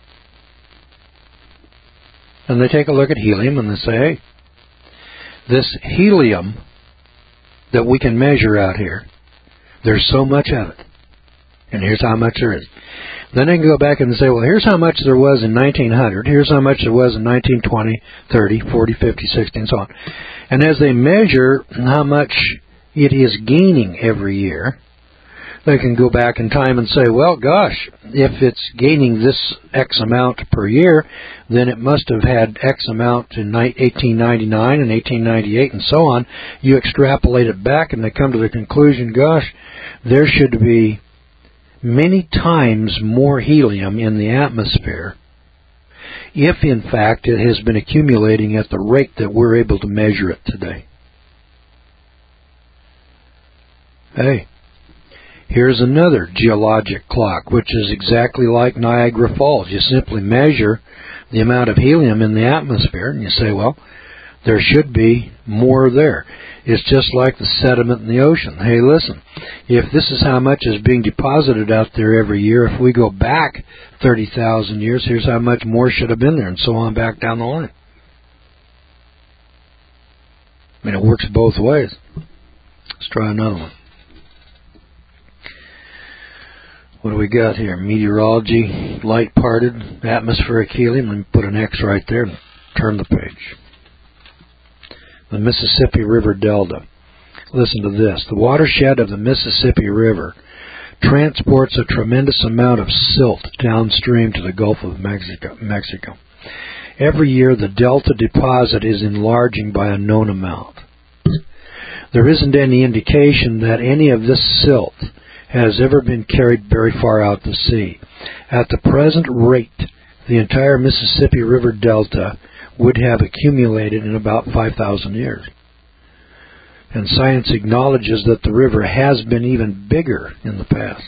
And they take a look at helium and they say, hey, this helium that we can measure out here, there's so much of it, and here's how much there is. Then they can go back and say, well, here's how much there was in nineteen hundred, here's how much there was in nineteen twenty, thirty, forty, fifty, sixty, and so on. And as they measure how much it is gaining every year, they can go back in time and say, well, gosh, if it's gaining this X amount per year, then it must have had X amount in eighteen ninety-nine and eighteen ninety-eight and so on. You extrapolate it back and they come to the conclusion, gosh, there should be many times more helium in the atmosphere if, in fact, it has been accumulating at the rate that we're able to measure it today. Hey. Here's another geologic clock, which is exactly like Niagara Falls. You simply measure the amount of helium in the atmosphere, and you say, well, there should be more there. It's just like the sediment in the ocean. Hey, listen, if this is how much is being deposited out there every year, if we go back thirty thousand years, here's how much more should have been there, and so on back down the line. I mean, it works both ways. Let's try another one. What do we got here? Meteorology, light parted, atmospheric helium. Let me put an X right there and turn the page. The Mississippi River Delta. Listen to this. The watershed of the Mississippi River transports a tremendous amount of silt downstream to the Gulf of Mexico. Mexico. Every year, the delta deposit is enlarging by a known amount. There isn't any indication that any of this silt has ever been carried very far out to sea. At the present rate, the entire Mississippi River Delta would have accumulated in about five thousand years. And science acknowledges that the river has been even bigger in the past.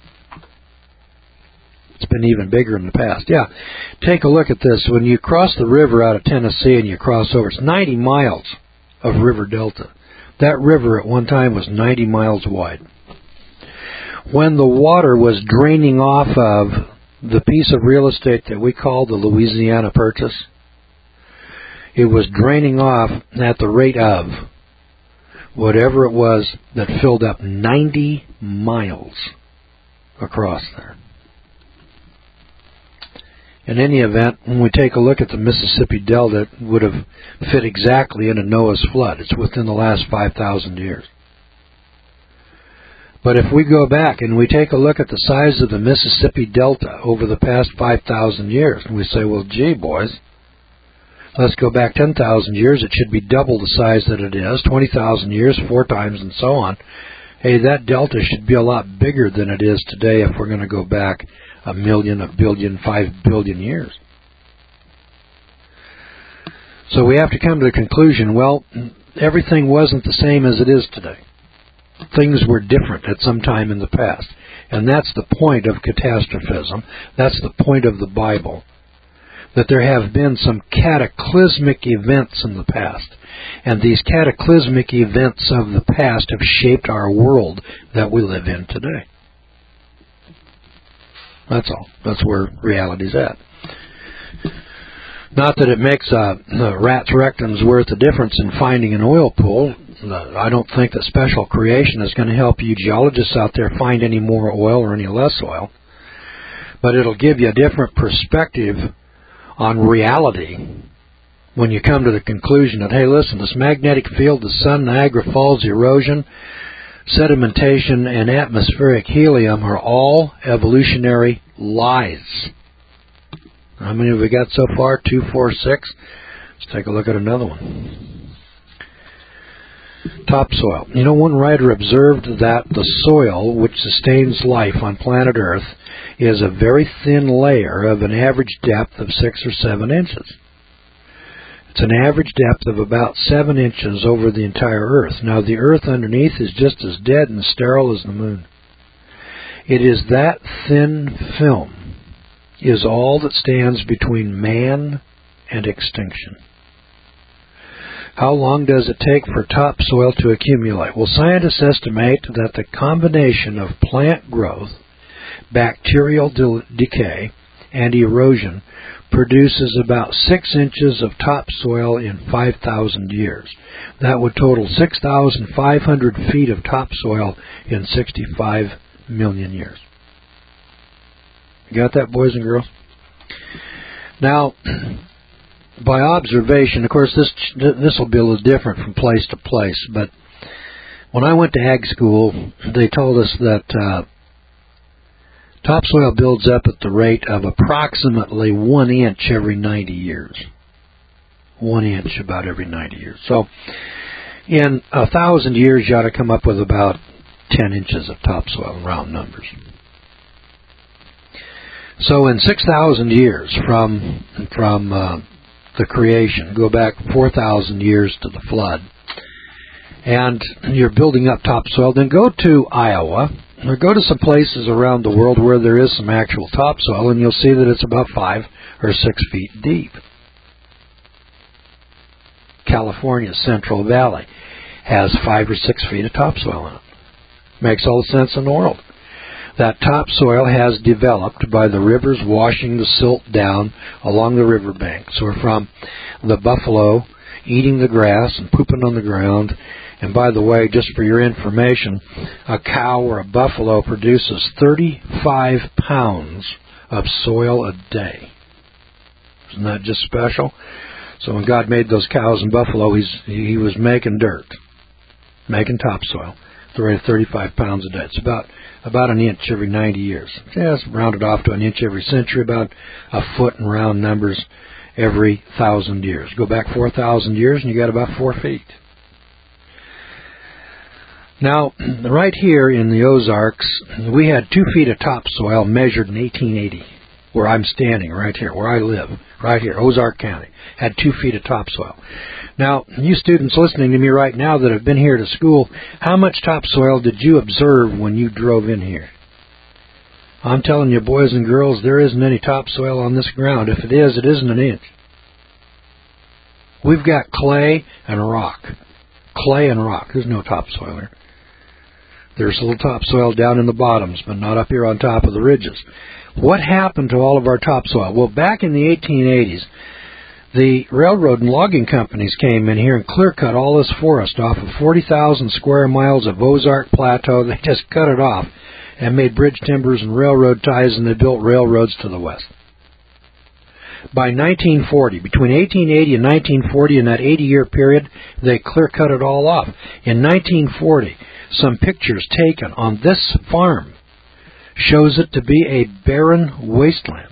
It's been even bigger in the past. Yeah, take a look at this. When you cross the river out of Tennessee and you cross over, it's ninety miles of river delta. That river at one time was ninety miles wide. When the water was draining off of the piece of real estate that we call the Louisiana Purchase, it was draining off at the rate of whatever it was that filled up ninety miles across there. In any event, when we take a look at the Mississippi Delta, it would have fit exactly into Noah's flood. It's within the last five thousand years. But if we go back and we take a look at the size of the Mississippi Delta over the past five thousand years, and we say, well, gee, boys, let's go back ten thousand years. It should be double the size that it is, twenty thousand years, four times, and so on. Hey, that delta should be a lot bigger than it is today if we're going to go back a million, a billion, five billion years. So we have to come to the conclusion, well, everything wasn't the same as it is today. Things were different at some time in the past. And that's the point of catastrophism. That's the point of the Bible. That there have been some cataclysmic events in the past. And these cataclysmic events of the past have shaped our world that we live in today. That's all. That's where reality's at. Not that it makes a, a rat's rectum's worth of difference in finding an oil pool. I don't think that special creation is going to help you geologists out there find any more oil or any less oil. But it'll give you a different perspective on reality when you come to the conclusion that, hey, listen, this magnetic field, the sun, Niagara Falls, erosion, sedimentation, and atmospheric helium are all evolutionary lies. How many have we got so far? Two, four, six. Let's take a look at another one. Topsoil. You know, one writer observed that the soil which sustains life on planet Earth is a very thin layer of an average depth of six or seven inches. It's an average depth of about seven inches over the entire Earth. Now, the Earth underneath is just as dead and sterile as the moon. It is that thin film is all that stands between man and extinction. How long does it take for topsoil to accumulate? Well, scientists estimate that the combination of plant growth, bacterial de- decay, and erosion produces about six inches of topsoil in five thousand years. That would total six thousand five hundred feet of topsoil in sixty-five million years. You got that, boys and girls? Now, by observation, of course, this this will be a little different from place to place, but when I went to ag school, they told us that uh, topsoil builds up at the rate of approximately one inch every ninety years. One inch about every ninety years. So in a thousand years, you ought to come up with about ten inches of topsoil in round numbers. So in six thousand years from from uh, the creation, go back four thousand years to the flood, and you're building up topsoil, then go to Iowa, or go to some places around the world where there is some actual topsoil, and you'll see that it's about five or six feet deep. California's Central Valley has five or six feet of topsoil in it. Makes all the sense in the world. That topsoil has developed by the rivers washing the silt down along the riverbanks, or from the buffalo eating the grass and pooping on the ground. And by the way, just for your information, a cow or a buffalo produces thirty-five pounds of soil a day. Isn't that just special? So when God made those cows and buffalo, he's, he was making dirt, making topsoil, at the rate of thirty-five pounds a day. It's about about an inch every ninety years. Yeah, it's rounded off to an inch every century, about a foot in round numbers every thousand years. Go back four thousand years and you got about four feet. Now, right here in the Ozarks, we had two feet of topsoil measured in eighteen eighty, where I'm standing right here, where I live, right here, Ozark County, had two feet of topsoil. Now, you students listening to me right now that have been here to school, how much topsoil did you observe when you drove in here? I'm telling you, boys and girls, there isn't any topsoil on this ground. If it is, it isn't an inch. We've got clay and rock. Clay and rock. There's no topsoil here. There's a little topsoil down in the bottoms, but not up here on top of the ridges. What happened to all of our topsoil? Well, back in the eighteen eighties, The railroad and logging companies came in here and clear-cut all this forest off of forty thousand square miles of Ozark Plateau. They just cut it off and made bridge timbers and railroad ties, and they built railroads to the west. By nineteen forty, between eighteen eighty and nineteen forty, in that eighty-year period, they clear-cut it all off. In nineteen forty, some pictures taken on this farm shows it to be a barren wasteland.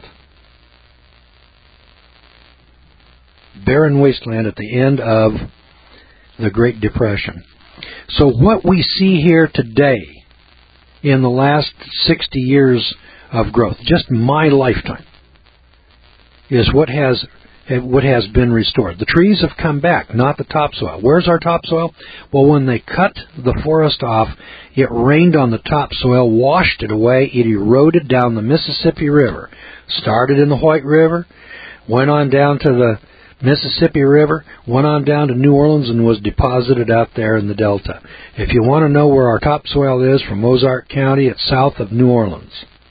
Barren wasteland at the end of the Great Depression. So what we see here today, in the last sixty years of growth, just my lifetime, is what has what has been restored. The trees have come back, not the topsoil. Where's our topsoil? Well, when they cut the forest off, it rained on the topsoil, washed it away, it eroded down the Mississippi River. Started in the White River, went on down to the Mississippi River, went on down to New Orleans, and was deposited out there in the Delta. If you want to know where our topsoil is from Ozark County, it's south of New Orleans.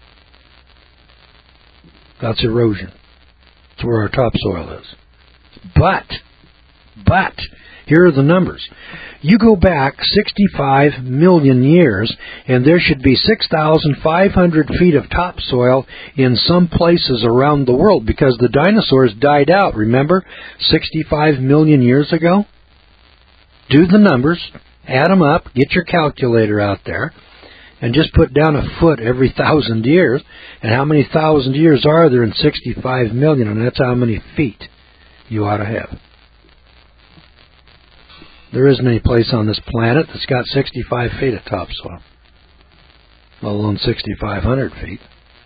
That's erosion. That's where our topsoil is. But, but, here are the numbers. You go back sixty-five million years, and there should be six thousand five hundred feet of topsoil in some places around the world, because the dinosaurs died out, remember, sixty-five million years ago? Do the numbers, add them up, get your calculator out there, and just put down a foot every thousand years. And how many thousand years are there in sixty-five million? And that's how many feet you ought to have. There isn't any place on this planet that's got sixty-five feet of topsoil, let alone sixty-five hundred feet.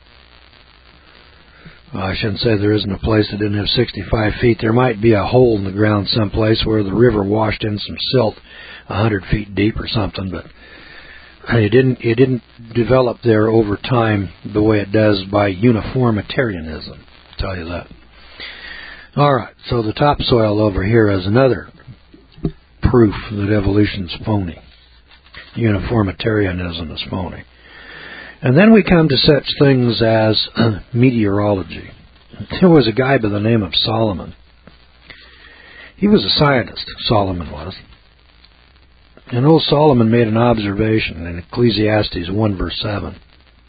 Well, I shouldn't say there isn't a place that didn't have sixty-five feet. There might be a hole in the ground someplace where the river washed in some silt one hundred feet deep or something, but it didn't, it didn't develop there over time the way it does by uniformitarianism, I'll tell you that. All right, so the topsoil over here is another proof that evolution's phony. Uniformitarianism is phony. And then we come to such things as meteorology. There was a guy by the name of Solomon. He was a scientist, Solomon was. And old Solomon made an observation in Ecclesiastes one verse seven.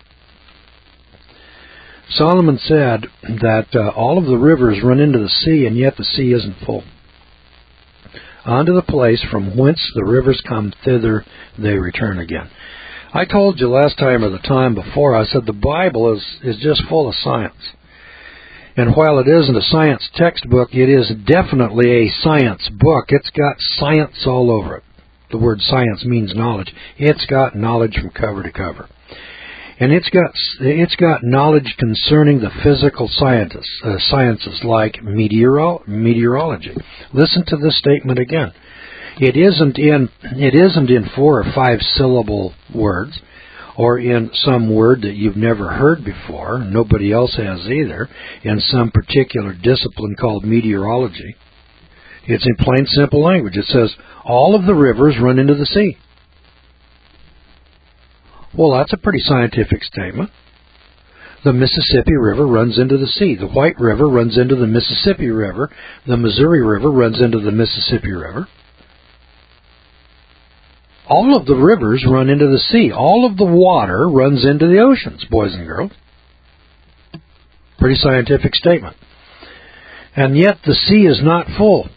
Solomon said that uh, all of the rivers run into the sea, and yet the sea isn't full. Unto the place from whence the rivers come, thither they return again. I told you last time or the time before, I said the Bible is, is just full of science. And while it isn't a science textbook, it is definitely a science book. It's got science all over it. The word science means knowledge. It's got knowledge from cover to cover. And it's got it's got knowledge concerning the physical scientists, uh, sciences like meteoro, meteorology. Listen to this statement again. It isn't in it isn't in four or five syllable words, or in some word that you've never heard before, nobody else has either, in some particular discipline called meteorology. It's in plain, simple language. It says, all of the rivers run into the sea. Well, that's a pretty scientific statement. The Mississippi River runs into the sea. The White River runs into the Mississippi River. The Missouri River runs into the Mississippi River. All of the rivers run into the sea. All of the water runs into the oceans, boys and girls. Pretty scientific statement. And yet the sea is not full.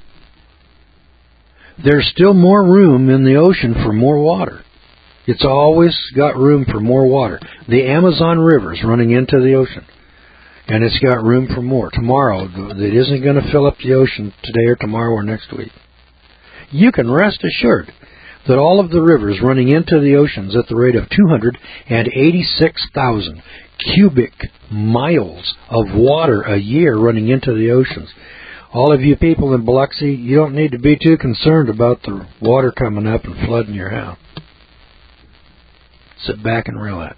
There's still more room in the ocean for more water. It's always got room for more water. The Amazon River is running into the ocean, and it's got room for more. Tomorrow, it isn't going to fill up the ocean today or tomorrow or next week. You can rest assured that all of the rivers running into the oceans at the rate of two hundred eighty-six thousand cubic miles of water a year running into the oceans. All of you people in Biloxi, you don't need to be too concerned about the water coming up and flooding your house. Sit back and relax.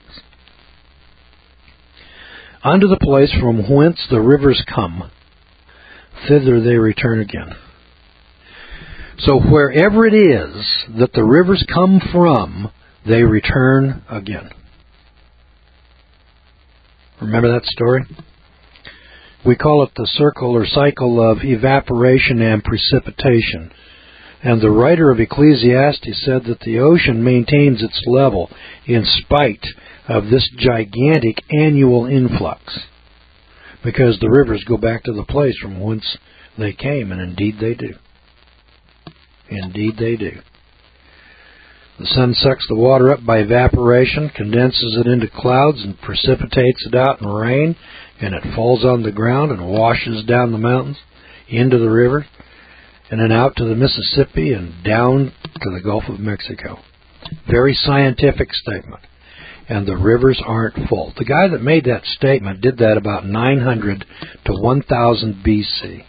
Unto the place from whence the rivers come, thither they return again. So wherever it is that the rivers come from, they return again. Remember that story? We call it the circle or cycle of evaporation and precipitation. And the writer of Ecclesiastes said that the ocean maintains its level in spite of this gigantic annual influx, because the rivers go back to the place from whence they came, and indeed they do. Indeed they do. The sun sucks the water up by evaporation, condenses it into clouds, and precipitates it out in rain, and it falls on the ground and washes down the mountains, into the river, and then out to the Mississippi and down to the Gulf of Mexico. Very scientific statement. And the rivers aren't full. The guy that made that statement did that about nine hundred to one thousand B C.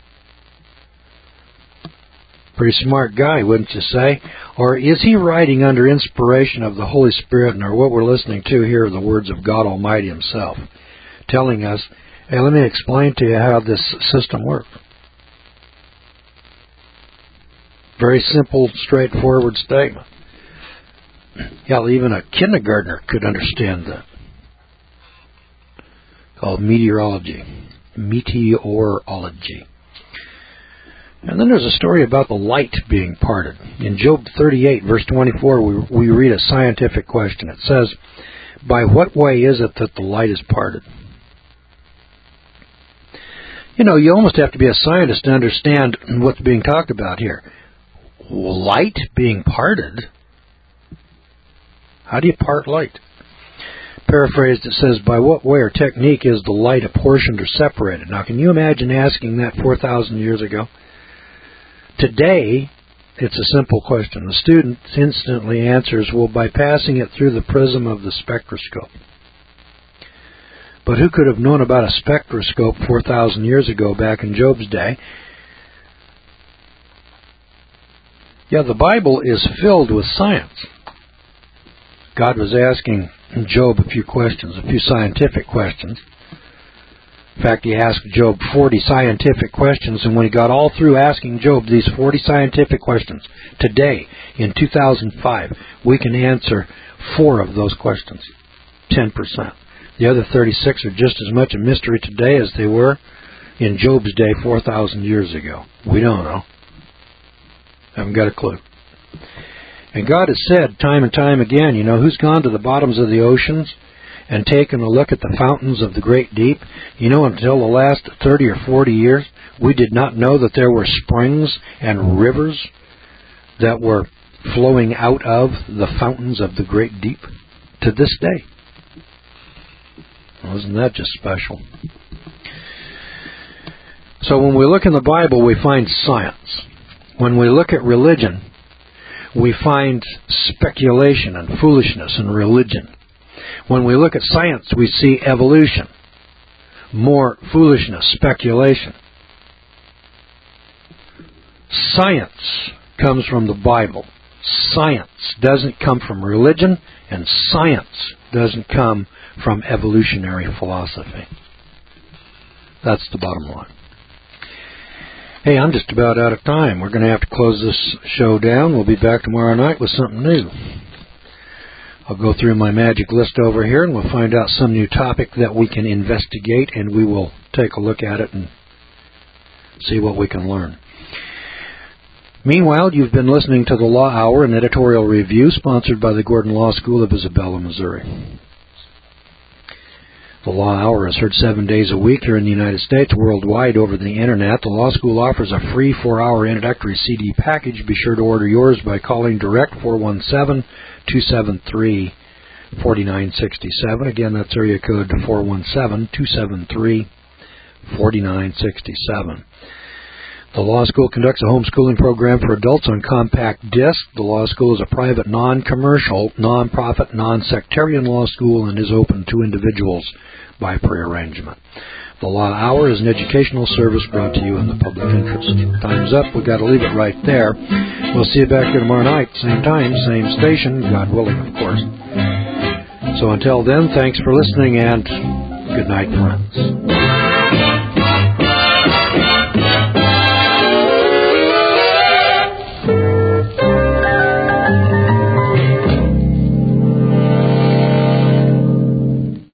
Pretty smart guy, wouldn't you say? Or is he writing under inspiration of the Holy Spirit, and or what we're listening to here are the words of God Almighty himself, telling us, hey, let me explain to you how this system works. Very simple, straightforward statement. Hell, even a kindergartner could understand that. Called meteorology. Meteorology. And then there's a story about the light being parted. In Job thirty-eight, verse twenty-four, we, we read a scientific question. It says, by what way is it that the light is parted? You know, you almost have to be a scientist to understand what's being talked about here. Light being parted? How do you part light? Paraphrased, it says, by what way or technique is the light apportioned or separated? Now, can you imagine asking that four thousand years ago? Today, it's a simple question. The student instantly answers, well, by passing it through the prism of the spectroscope. But who could have known about a spectroscope four thousand years ago, back in Job's day? Yeah, the Bible is filled with science. God was asking Job a few questions, a few scientific questions. In fact, he asked Job forty scientific questions, and when he got all through asking Job these forty scientific questions, today, in two thousand five, we can answer four of those questions, ten percent. The other thirty-six are just as much a mystery today as they were in Job's day four thousand years ago. We don't know. Haven't got a clue. And God has said time and time again, you know, who's gone to the bottoms of the oceans and taken a look at the fountains of the great deep? You know, until the last thirty or forty years, we did not know that there were springs and rivers that were flowing out of the fountains of the great deep to this day. Well, isn't that just special? So when we look in the Bible, we find science. When we look at religion, we find speculation and foolishness in religion. When we look at science, we see evolution, more foolishness, speculation. Science comes from the Bible. Science doesn't come from religion, and science doesn't come from evolutionary philosophy. That's the bottom line. Hey, I'm just about out of time. We're going to have to close this show down. We'll be back tomorrow night with something new. I'll go through my magic list over here, and we'll find out some new topic that we can investigate, and we will take a look at it and see what we can learn. Meanwhile, you've been listening to the Law Hour, an editorial review sponsored by the Gordon Law School of Isabella, Missouri. The Law Hour is heard seven days a week here in the United States, worldwide over the Internet. The Law School offers a free four-hour introductory C D package. Be sure to order yours by calling direct four one seven, two seven three, four nine six seven. Again, that's area code four one seven, two seven three, four nine six seven. The Law School conducts a homeschooling program for adults on compact disc. The Law School is a private, non-commercial, non-profit, non-sectarian law school and is open to individuals by prearrangement. The Law Hour is an educational service brought to you in the public interest. Time's up. We've got to leave it right there. We'll see you back here tomorrow night, same time, same station, God willing, of course. So until then, thanks for listening, and good night, friends.